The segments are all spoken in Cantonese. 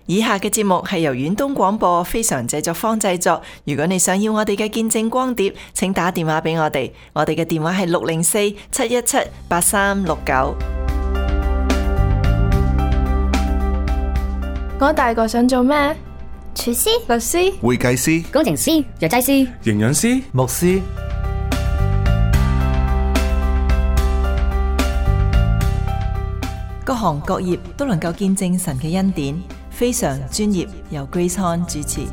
以下嘅節目係由遠東廣播非常製作坊製作。如果你想要我哋嘅見證光碟，請打電話俾我哋。我哋嘅電話係604-717-8369。 我大個想做咩？ 廚師、 律師、 會計師、 工程師、藥劑師、 營養師、 牧師。 各行各業都能夠見證神嘅恩典，非常專業，由 Grace Han 主持。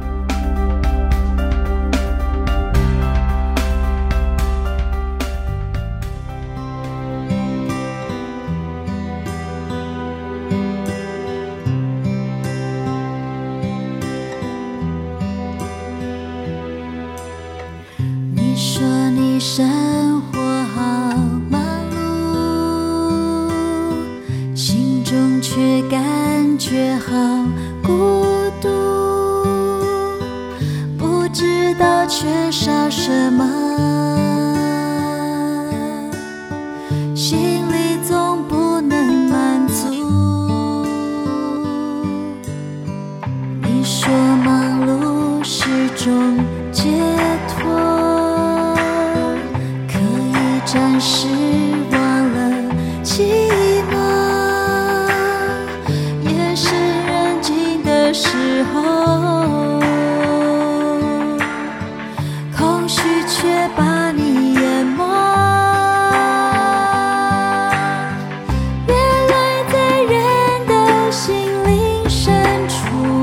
你說你生活好忙碌，心中卻感覺好孤獨，不知道缺少什麼，心裡總不能滿足。你說忙碌是種解脫，可以暫時忘了寂寞，也是人靜的時候，空虛卻把你淹沒。原來在人的心靈深處，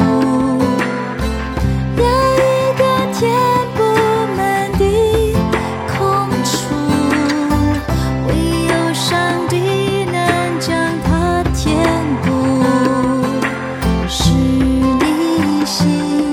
有一個填不滿的空處，唯有上帝能將它填補，使你心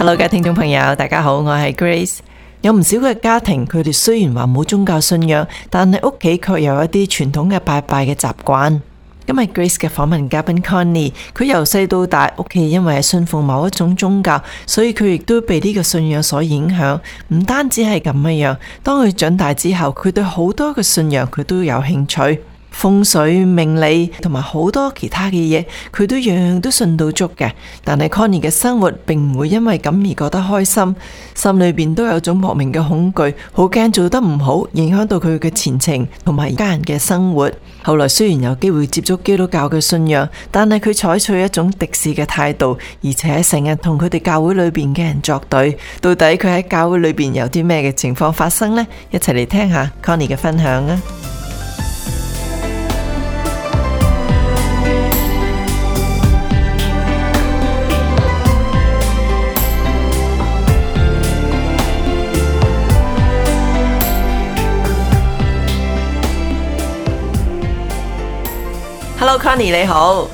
Hello， 嘅聽眾朋友，大家好，我係 Grace。有唔少嘅家庭，佢哋雖然話冇宗教信仰，但係屋企卻有一啲傳統嘅拜拜嘅習慣。今日 Grace 嘅訪問嘉賓 Connie， 佢由細到大，屋企因為係信奉某一種宗教，所以佢亦都被呢個信仰所影響。唔單止係咁樣，當佢長大之後，佢對好多嘅信仰佢都有興趣。風水命理同埋好多其他嘅嘢，佢都樣樣都信到足嘅。但係 Connie 嘅生活並唔會因為咁而覺得開心，心裏邊都有種莫名嘅恐懼，好驚做得唔好，影響到佢嘅前程同埋家人嘅生活。後來雖然有機會接觸基督教嘅信仰，但係佢採取一種敵視嘅態度，而且成日同佢哋教會裏邊嘅人作對。到底佢喺教會裏邊有啲咩嘅情況發生呢？一齊嚟聽下 Connie 嘅分享啊！Hello Connie 你好。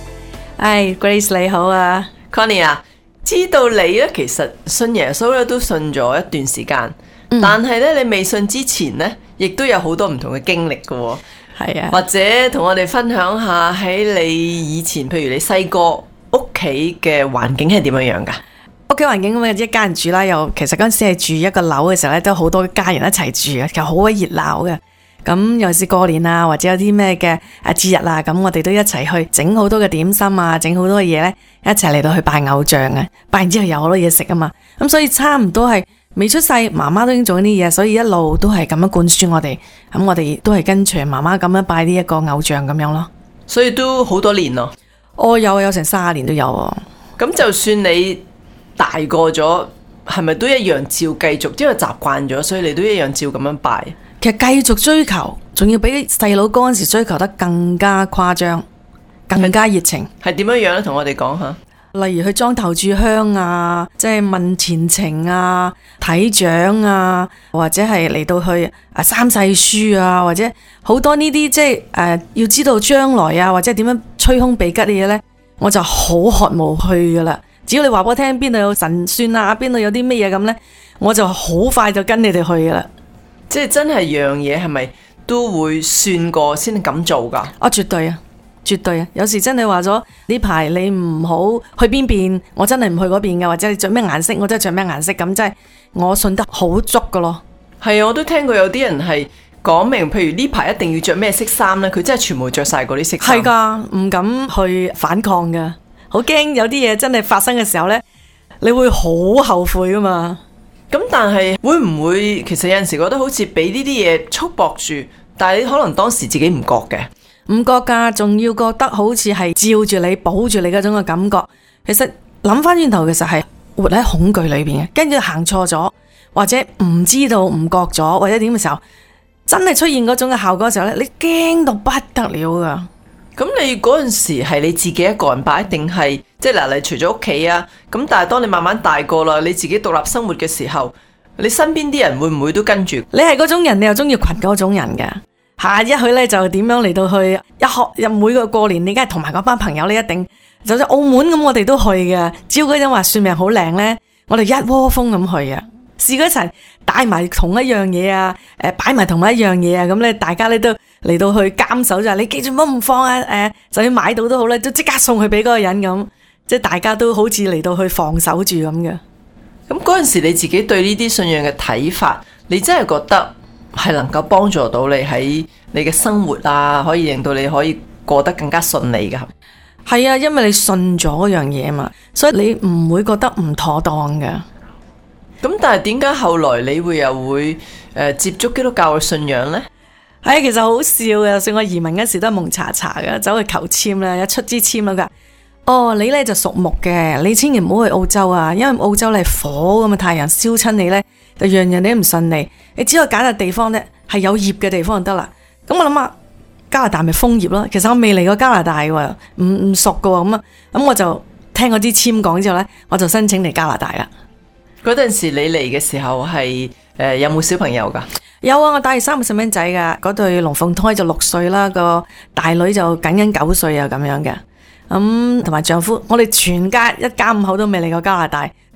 Grace 你好啊。 Connie 啊，知道你咧其實信耶穌咧都信咗一段時間，但係咧你未信之前咧，亦都有好多唔同嘅經歷㗎喎。 係啊， 或者同我哋分享下喺你以前，譬如你細個屋企嘅環境係點樣樣㗎？ 屋企環境咁啊，一家人住啦，又其實嗰陣時係住一個樓嘅時候咧，都好多家人一齊住啊，其實好鬼熱鬧嘅。咁尤其是過年啊，或者有啲咩嘅節日啊，咁我哋都一齊去整好多嘅點心啊，整好多嘅嘢咧，一齊嚟到去拜偶像啊，拜完之後有好多嘢食啊嘛。咁所以差唔多係未出世，媽媽都已經做緊啲嘢，所以一路都係咁樣灌輸我哋。咁我哋都係跟隨媽媽咁樣拜呢一個偶像咁樣咯。 所以都好多年咯。 有成30年都有啊。 咁就算你大個咗，係咪都一樣照繼續？因為習慣咗，所以你都一樣照咁樣拜。 其實繼續追求，仲要比細佬嗰陣時追求得更加誇張，更加熱情。 係點樣樣咧？同我哋講下。 例如去裝頭炷香啊，即係問前程啊、睇掌啊，或者係嚟到去三世書啊，或者好多呢啲即係要知道將來啊，或者點樣催凶避吉嘅嘢呢，我就好渴慕去噶啦。只要你話俾我聽邊度有神算啊，邊度有啲乜嘢咁呢，我就好快就跟你哋去噶啦。 即係真係樣嘢係咪都會算過先咁做噶？ 絕對啊，絕對啊！有時真係話咗呢排你唔好去邊邊，我真係唔去嗰邊嘅，或者你着咩顏色，我真係着咩顏色，咁真係我信得好足噶咯。係啊，我都聽過有啲人係講明，譬如呢排一定要着咩色衫呢，佢真係全部着晒嗰啲色衫。係噶，唔敢去反抗噶，好驚有啲嘢真係發生嘅時候呢，你會好後悔噶嘛。咁但係會唔會其實有陣時覺得好似俾呢啲嘢束縛住，但係你可能當時自己唔覺嘅，唔覺噶，仲要覺得好似係照住你保住你嗰種嘅感覺。其實諗翻轉頭，其實係活喺恐懼裏邊嘅，跟住行錯咗，或者唔知道唔覺咗，或者點嘅時候，真係出現嗰種嘅效果嘅時候咧，你驚到不得了噶。咁你嗰陣時係你自己一個人拜，定係即係嗱？你除咗屋企啊，咁但係當你慢慢大個啦，你自己獨立生活嘅時候，你身邊啲人會唔會都跟住？你係嗰種人，你又中意群嗰種人嘅。下一去咧就點樣嚟到去入每個過年，你梗係同埋嗰班朋友，你一定就算澳門咁，我哋都去嘅。只要嗰陣話算命好靚咧，我哋一窩蜂咁去啊！試過一齊帶埋同一樣嘢啊，擺埋同一樣嘢啊，咁咧大家咧都嚟到去監守，就係你記住唔好唔放啊，就算買到都好咧，都即刻送去俾嗰個人咁，即係大家都好似嚟到去防守住咁嘅。咁嗰陣時你自己對呢啲信仰嘅睇法，你真係覺得係能夠幫助到你喺你嘅生活啊，可以令到你可以過得更加順利㗎？係啊，因為你信咗嗰樣嘢嘛，所以你唔會覺得唔妥當㗎。咁但係點解後來你又會接觸基督教嘅信仰呢？係其實好笑嘅，就算我移民嗰時都係蒙查查嘅，走去求簽咧，一出支簽啦，佢話你咧就屬木嘅，你千祈唔好去澳洲啊，因為澳洲你係火咁嘅太陽燒親你咧，就樣樣你都唔順利。你只可以揀個地方咧係有葉嘅地方就得啦。咁我諗下加拿大咪楓葉咯，其實我未嚟過加拿大嘅，唔熟嘅咁啊，咁我就聽嗰啲簽講之後咧，我就申請嚟加拿大啦。嗰陣時你嚟嘅時候係有冇小朋友噶？有啊，我帶住3個細蚊仔噶，嗰對龍鳳胎就6歲啦，個大女就僅9歲啊咁樣嘅。咁同埋丈夫，我哋全家一家5口都未嚟過加拿大，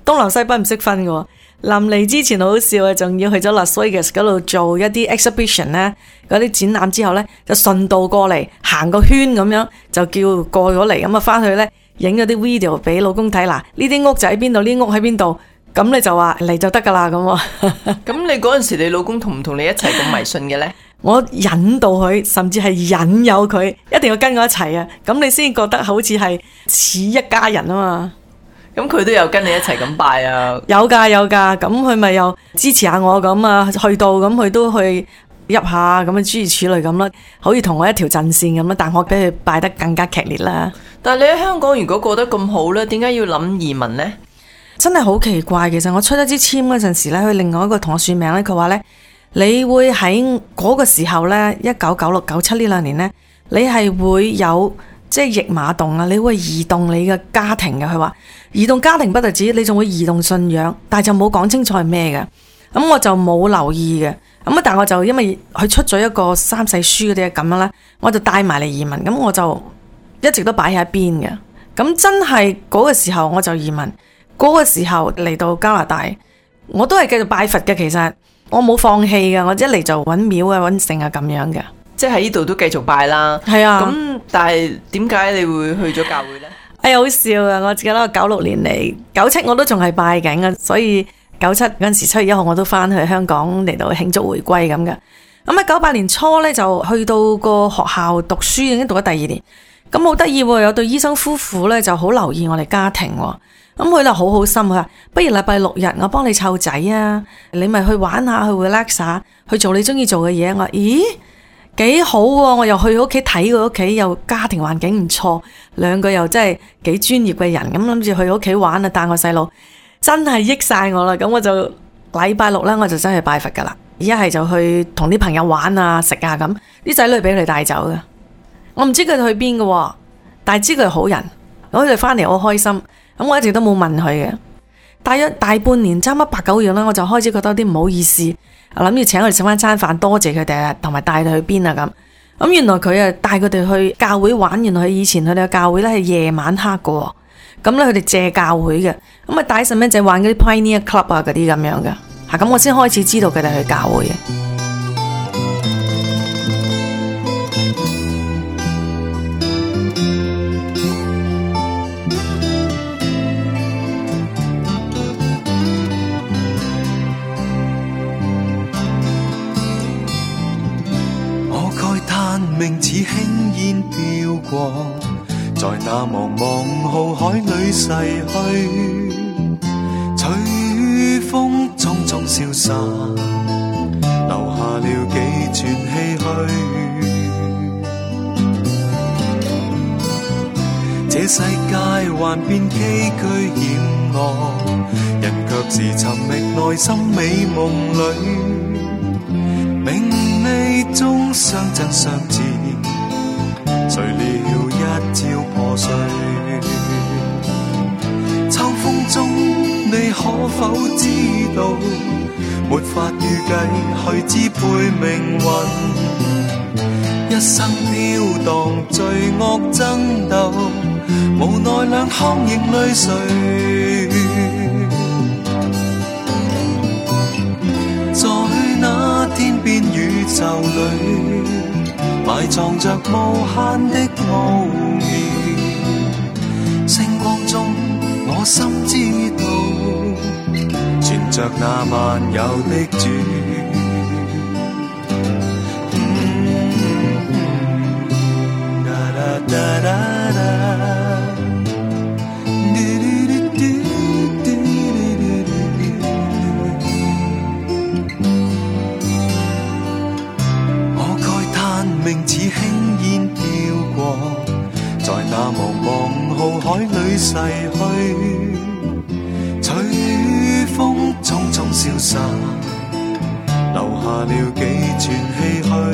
東南西北唔識分嘅喎。臨嚟之前好好笑啊，仲要去咗 Las Vegas 嗰度做一啲 exhibition 咧，嗰啲展覽之後咧，就順道過嚟行個圈咁樣，就叫過咗嚟咁啊，翻去咧影咗啲 video 俾老公睇。嗱，呢啲屋就喺邊度，呢啲屋喺邊度，咁你就話嚟就得噶啦咁。 咁你嗰陣時，你老公同唔同你一齊咁迷信嘅咧？ 我引導佢，甚至係引誘佢，一定要跟我一齊啊！咁你先覺得好似係似一家人啊嘛。 咁佢都有跟你一齊咁拜啊？ 有噶，咁佢咪又支持下我咁啊？去到咁佢都去入下咁啊，諸如此類咁啦，好似同我一條陣線咁啦。但我比佢拜得更加劇烈啦。 但係你喺香港如果過得咁好呢，點解要諗移民呢？ 真係好奇怪。其實我出咗支簽嗰陣時咧，佢另外一個同我算命咧，佢話咧，你會喺嗰個時候咧，1996、97呢2年咧，你係會有即係驛馬動啊，你會移動你嘅家庭嘅。佢話移動家庭不特止，你仲會移動信仰，但係就冇講清楚係咩嘅。咁我就冇留意嘅。咁啊，但我就因為佢出咗一個三世書嗰啲咁樣咧，我就帶埋嚟移民。咁我就一直都擺喺一邊嘅。咁真係嗰個時候我就移民，嗰個時候嚟到加拿大，我都係繼續拜佛嘅。其實我冇放棄嘅，我一嚟就揾廟啊、揾聖啊咁樣嘅。 即係喺呢度都繼續拜啦。 係啊。 咁但係點解你會去咗教會呢？ 哎呀，好笑啊！我記得96年嚟，97我都仲係拜緊嘅，所以97嗰陣時7月1號我都翻去香港嚟到慶祝回歸咁嘅。咁喺98年初咧就去到個學校讀書，已經讀咗第2年。咁好得意喎，有對醫生夫婦咧就好留意我哋家庭喎。咁佢就好好心，佢話不如禮拜6日我幫你湊仔啊，你咪去玩下，去 relax 下，去做你中意做嘅嘢。我話咦？幾好喎！我又去屋企睇佢屋企，又家庭環境唔錯，2個又真係幾專業嘅人，咁諗住去屋企玩啊，帶我細路，真係益晒我啦！咁我就禮拜6咧，我就真係拜佛噶啦，一係就去同啲朋友玩啊、食啊咁，啲仔女俾佢哋帶走嘅，我唔知佢哋去邊嘅，但係知佢係好人，咁佢哋翻嚟好開心，咁我一直都冇問佢嘅，大約大半年差唔多8、9月啦，我就開始覺得有啲唔好意思。我諗住請佢哋食翻餐飯，多謝佢哋啊，同埋帶佢哋去邊啊咁。咁原來佢啊帶佢哋去教會玩，原來佢以前佢哋嘅教會咧係夜晚黑嘅，咁咧佢哋借教會嘅，咁啊帶細蚊仔玩嗰啲 Pioneer Club 啊嗰啲咁樣嘅，吓咁我先開始知道佢哋去教會嘅。 名似輕煙飄過，在那茫茫浩海裏逝去，隨風匆匆消散，留下了幾串唏噓。這世界幻變崎嶇險惡，人卻是尋覓內心美夢裏。名利中相爭相賤，誰料一朝破碎。秋風中你可否知道，沒法預計去支配命運，一生飄蕩罪惡爭鬥，無奈兩腔仍淚垂。在那天邊宇宙裏，埋藏着無限的奧妙。星光中，我心知道，存着那萬有的主。名似輕煙飄過，在那茫茫浩海裏逝去，隨風匆匆消散，留下了幾串唏噓。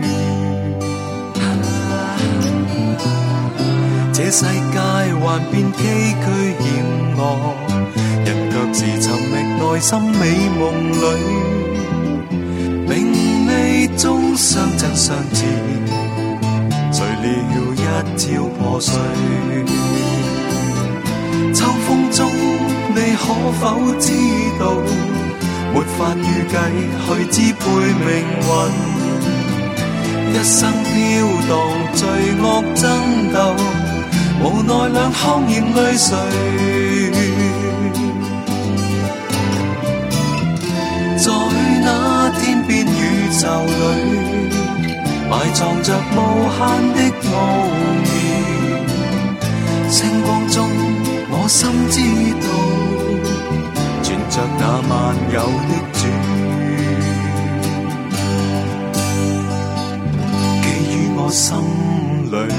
這世界幻變崎嶇險惡，人卻是尋覓內心美夢裏。名利中相爭相賤，誰料一朝破碎。秋風中你可否知道，沒法預計去支配命運，一生飄蕩罪惡爭鬥，無奈兩腔染淚水，在那天邊宇宙裏埋藏着無限的奧秘，星光中我心知道，存着那萬有的主，寄於我心裏。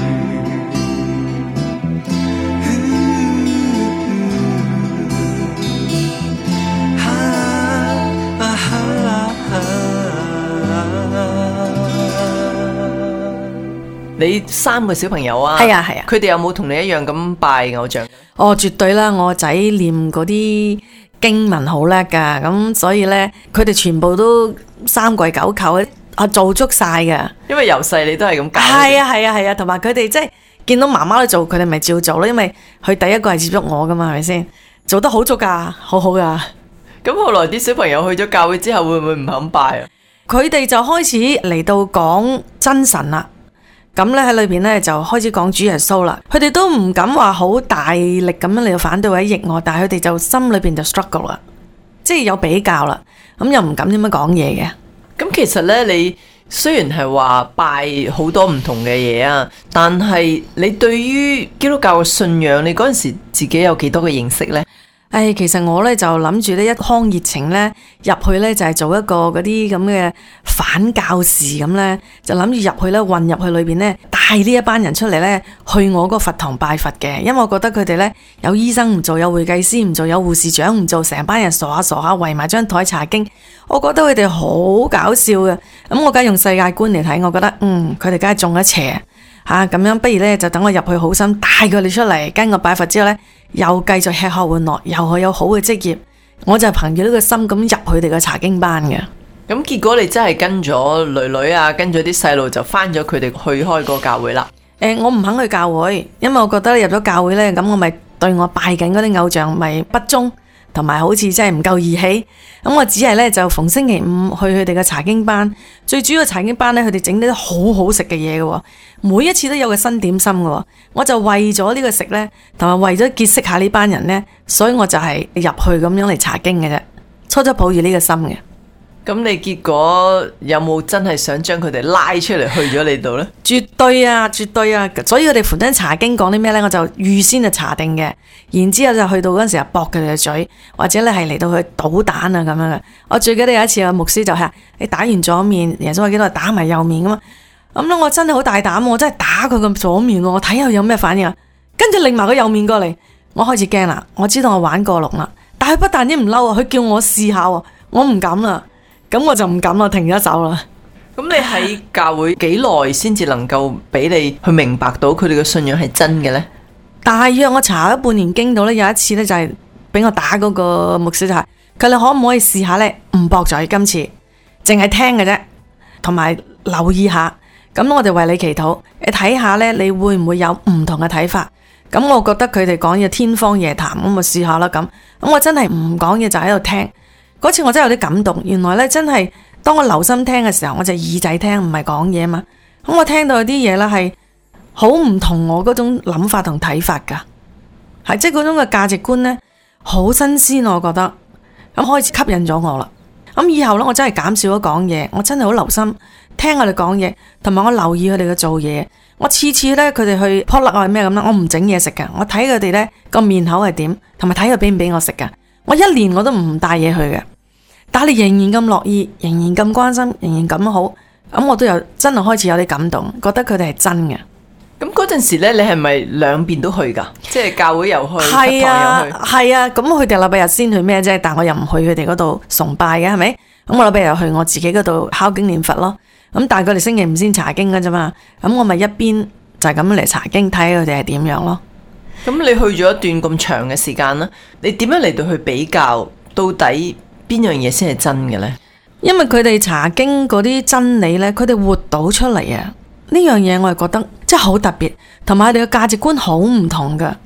你3個小朋友啊？ 係啊係啊。 佢哋有冇同你一樣咁拜偶像？ 哦，絕對啦！我仔念嗰啲經文好叻噶，咁所以呢，佢哋全部都3跪9叩啊，做足晒噶。 因為由細你都係咁教。 係啊係啊係啊，同埋佢哋即係見到媽媽都做，佢哋咪照做咯。因為佢第一個係接觸我噶嘛，係咪先？做得好足噶，好好噶。 咁後來啲小朋友去咗教會之後，會唔會唔肯拜啊？ 佢哋就開始嚟到講真神啦。咁咧喺裏邊咧就開始講主耶穌啦，佢哋都唔敢話好大力咁樣嚟到反對或者逆我，但係佢哋就心裏邊就 struggle 啦，即係有比較啦，咁又唔敢點樣講嘢嘅。 咁其實咧，你雖然係話拜好多唔同嘅嘢啊，但係你對於基督教嘅信仰，你嗰陣時自己有幾多嘅認識呢？ 其實我咧就諗住呢一腔熱情咧入去咧就係做一個嗰啲咁嘅反教士咁咧，就諗住入去咧混入去裏邊咧帶呢一班人出嚟咧去我個佛堂拜佛嘅，因為我覺得佢哋咧有醫生唔做，有會計師唔做，有護士長唔做，成班人傻下傻下圍埋張台查經，我覺得佢哋好搞笑嘅。咁我梗係用世界觀嚟睇，我覺得佢哋梗係中咗邪吓，咁樣不如咧就等我入去好心帶佢哋出嚟跟我拜佛之後咧，又繼續吃喝玩樂，又係有好嘅職業，我就憑住呢個心咁入佢哋嘅查經班嘅。 咁結果你真係跟咗女女啊，跟咗啲細路就返咗佢哋去開個教會啦。 我唔肯去教會，因為我覺得入咗教會呢，咁我咪對我拜緊嗰啲偶像咪不忠，同埋好似真係唔夠義氣。咁我只係呢，就逢星期5去佢哋嘅查經班，最主要嘅查經班呢，佢哋整啲好好食嘅嘢嘅，每一次都有個新點心嘅。我就為咗呢個食呢，同埋為咗結識下呢班人呢，所以我就係入去咁樣嚟查經嘅啫，初初抱住呢個心嘅。 咁你結果有冇真係想將佢哋拉出嚟去咗你度呢？ 絕對啊，絕對啊！所以佢哋逢親查經講啲咩呢，我就預先就查定嘅，然之後就去到嗰陣時就駁佢哋嘅嘴，或者咧係嚟到去搗蛋啊咁樣嘅。我最記得有一次個牧師就係你打完左面，耶穌話幾多打埋右面噶嘛。咁咧我真係好大膽，我真係打佢個左面，我睇下佢有咩反應啊。跟住擰埋個右面過嚟，我開始驚啦，我知道我玩過龍啦。但係不但止唔嬲啊，佢叫我試下，我唔敢啦。咁我就唔敢啦，停咗手啦。 咁你喺教會幾耐先至能夠俾你去明白到佢哋嘅信仰係真嘅呢？ 大約我查咗半年經到呢，有一次呢，就係俾我打嗰個牧師就係，佢哋可唔可以試下呢？唔駁嘴，今次淨係聽嘅啫，同埋留意下。咁我哋為你祈禱，你睇下呢，你會唔會有唔同嘅睇法？咁我覺得佢哋講嘢天方夜譚，咁咪試下啦。咁我真係唔講嘢，就喺度聽。嗰次我真係有啲感動，原來咧真係當我留心聽嘅時候，我就耳仔聽，唔係講嘢嘛。咁我聽到有啲嘢咧係好唔同我嗰種諗法同睇法噶，係即係嗰種嘅價值觀咧好新鮮，我覺得咁開始吸引咗我啦。咁以後咧我真係減少咗講嘢，我真係好留心聽佢哋講嘢，同埋我留意佢哋嘅做嘢。我次次咧佢哋去撲甩係咩咁啦，我唔整嘢食噶，我睇佢哋咧個面口係點，同埋睇佢俾唔俾我食噶。我一年我都唔帶嘢去嘅，但係你仍然咁樂意，仍然咁關心，仍然咁好，咁我都有真係開始有啲感動，覺得佢哋係真嘅。 咁嗰陣時咧，你係咪兩邊都去噶？即係教會又去，佛堂又去。 係啊，咁佢哋禮拜日先去咩啫？但我又唔去佢哋嗰度崇拜嘅，係咪？咁我禮拜日又去我自己嗰度敲經念佛咯。咁但係佢哋星期5先查經㗎啫嘛。咁我咪一邊就係咁樣嚟查經，睇佢哋係點樣咯。 咁你去咗一段咁長嘅時間啦，你點樣嚟到去比較到底邊樣嘢先係真嘅呢？ 因為佢哋查經嗰啲真理呢，佢哋活到出嚟啊！呢樣嘢我係覺得真係好特別，同埋佢哋嘅價值觀好唔同噶。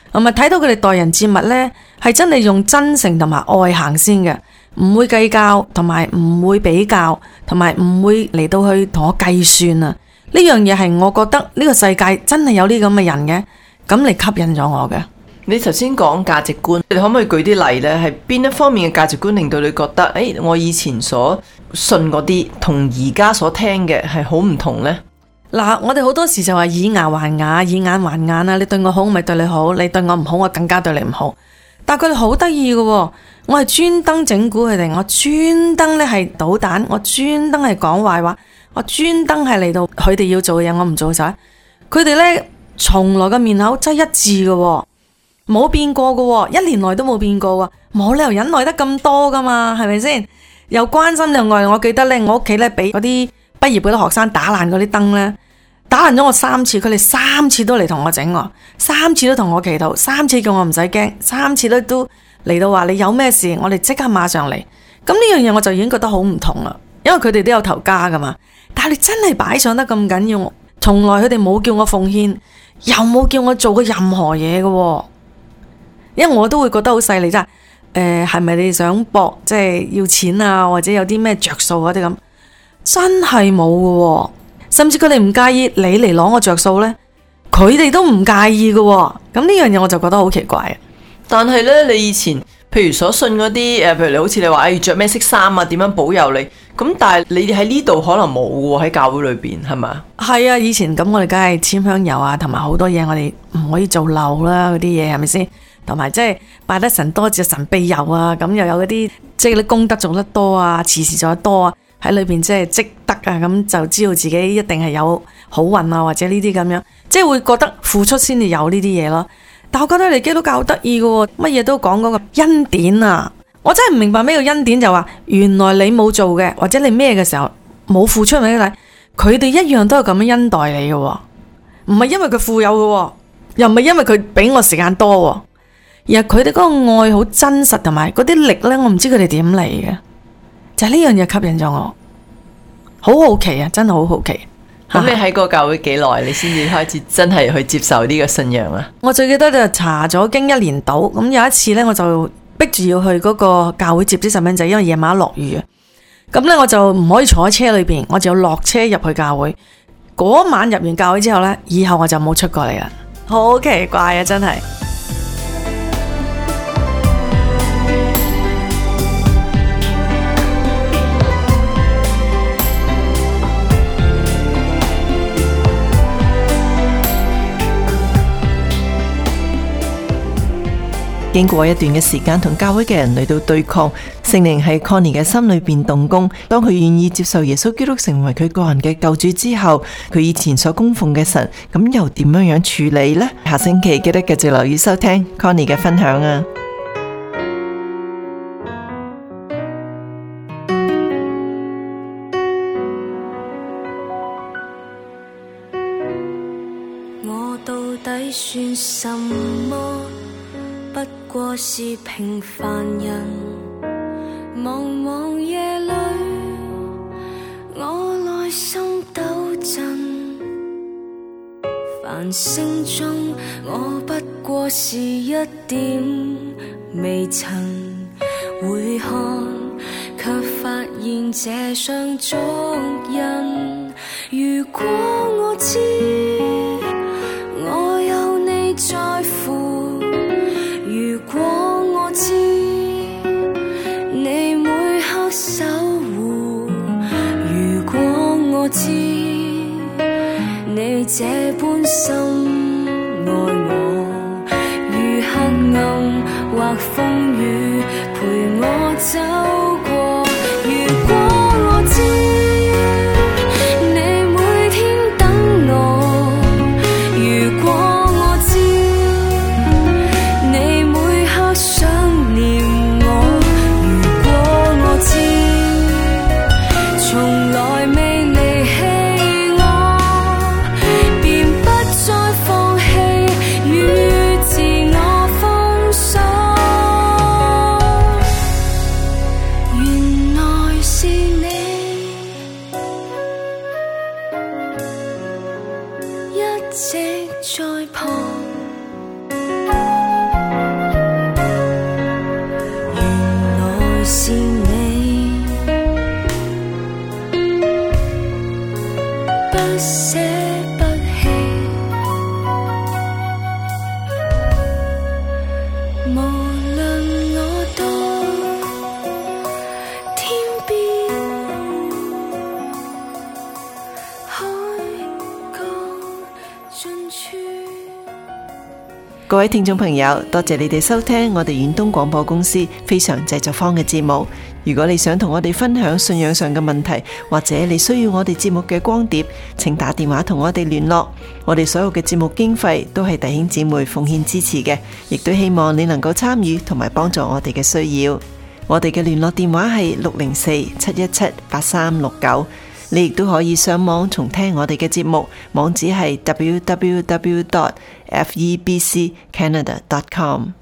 同埋睇到佢哋待人接物呢，係真係用真誠同埋愛行先嘅，唔會計較，同埋唔會比較，同埋唔會嚟到去同我計算啊！呢樣嘢係我覺得呢個世界真係有呢咁嘅人嘅，咁嚟吸引咗我嘅。 你頭先講價值觀，你可唔可以舉啲例呢？係邊一方面嘅價值觀令到你覺得，我以前所信嗰啲同而家所聽嘅係好唔同呢？ 嗱，我哋好多時就話以牙還牙，以眼還眼啊！你對我好，咪對你好；你對我唔好，我更加對你唔好。但係佢哋好得意嘅，我係專登整蠱佢哋，我專登咧係搗蛋，我專登係講壞話，我專登係嚟到佢哋要做嘅嘢，我唔做晒。佢哋咧從來個面口真係一致嘅，冇變過嘅，1年來都冇變過嘅，冇理由忍耐得咁多噶嘛，係咪先？又關心又愛。我記得咧，我屋企咧俾嗰啲畢業嗰啲學生打爛嗰啲燈咧，打爛咗我3次，佢哋3次都嚟同我整喎，3次都同我祈禱，3次叫我唔使驚，3次都嚟到話你有咩事，我哋即刻馬上嚟。咁呢樣嘢我就已經覺得好唔同啦，因為佢哋都有頭家噶嘛。但係你真係擺上得咁緊要，從來佢哋冇叫我奉獻，又冇叫我做過任何嘢嘅，因為我都會覺得好勢利，真係係咪你想搏即係要錢啊，或者有啲咩着數嗰啲咁？真係冇嘅，甚至佢哋唔介意你嚟攞我着數呢，佢哋都唔介意嘅。咁呢樣嘢我就覺得好奇怪。 但係呢，你以前譬如所信嗰啲譬如你好似你話着咩色衫啊，點樣保佑你咁，但係你哋喺呢度可能冇喎，喺教會裏邊係咪？ 係啊，以前咁我哋梗係簽香油啊，同埋好多嘢我哋唔可以做漏啦，嗰啲嘢係咪先？同埋即係拜得神多，就神庇佑啊，咁又有嗰啲即係啲功德做得多啊，慈善做得多啊，喺裏邊即係積德啊，咁就知道自己一定係有好運啊，或者呢啲咁樣，即係會覺得付出先至有呢啲嘢咯。但我覺得你基督教好得意嘅，乜嘢都講嗰個恩典啊！我真係唔明白咩叫恩典，就話原來你冇做嘅，或者你咩嘅時候冇付出俾你，佢哋一樣都係咁樣恩待你嘅，唔係因為佢富有嘅，又唔係因為佢俾我時間多，而係佢哋嗰個愛好真實，同埋嗰啲力呢，我唔知佢哋點嚟嘅，就係呢樣嘢吸引咗我，好好奇啊！真係好好奇。 咁你喺個教會幾耐，你先至開始真係去接受呢個信仰啊？ 我最記得就查咗經1年到，咁有一次呢，我就逼住要去嗰個教會接啲細蚊仔，因為夜晚落雨啊。咁呢，我就唔可以坐喺車裏邊，我就要落車入去教會。嗰晚入完教會之後呢，以後我就冇出過嚟啦。好奇怪啊，真係。 經過一段嘅時間同教會嘅人嚟到對抗，聖靈喺 Connie 嘅心裏邊動工。當佢願意接受耶穌基督成為佢個人嘅救主之後，佢以前所供奉嘅神，咁又點樣處理呢？下星期記得繼續留意收聽 Connie 嘅分享啊！ 我到底算什麼？不過是平凡人，茫茫夜裏，我內心抖震。繁星中，我不過是一點微塵，回看，卻發現這雙足印。如果我知，我有你在乎。如果我知你每刻守護，如果我知你這般深愛我，如黑暗或風雨陪我走過，如果我知你每天等我，如果捨不棄，無論我到天邊海角盡處。 各位聽眾朋友，多謝你哋收聽我哋遠東廣播公司非常製作坊嘅節目。如果你想同我哋分享信仰上嘅問題，或者你需要我哋節目嘅光碟，請打電話同我哋聯絡。我哋所有嘅節目經費都係弟兄姊妹奉獻支持嘅，亦都希望你能夠參與同埋幫助我哋嘅需要。我哋嘅聯絡電話係604-717-8369。你亦都可以上網重聽我哋嘅節目，網址係 www.febccanada.com。